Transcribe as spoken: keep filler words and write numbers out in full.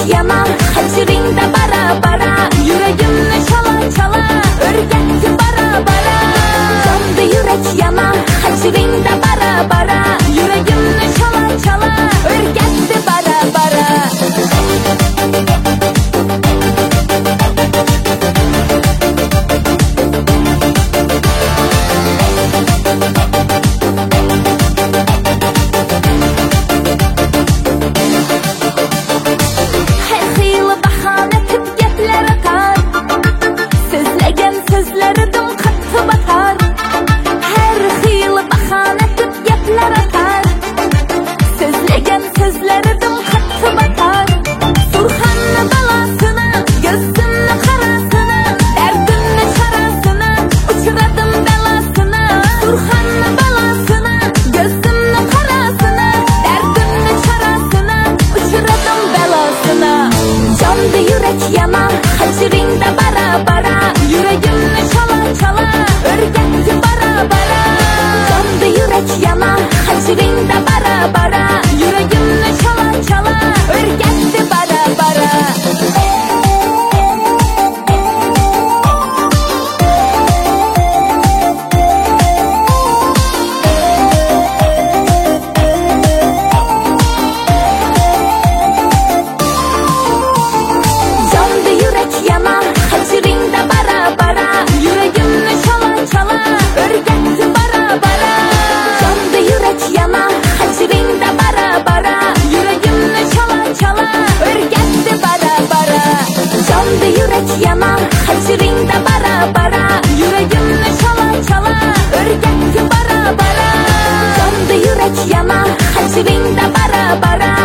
yana, haçırında bara bara, yüreğimle çala çala, örgetti bara bara. Yandı yürek yana, haçırında bara bara, yüreğimle çala çala, örgetti bara bara. Yandı yürek yana, haçırında bara bara, yüreğimle çala çala, örgetti bara bara. Yandı yürek yana, haçırında bara bara, yüreğimle çala çala, örgetti bara bara. Yandı yürek yana, haçırında bara bara, yüreğimle çala çala, örgetti bara bara. Yandı yürek yana, haçırında bara bara.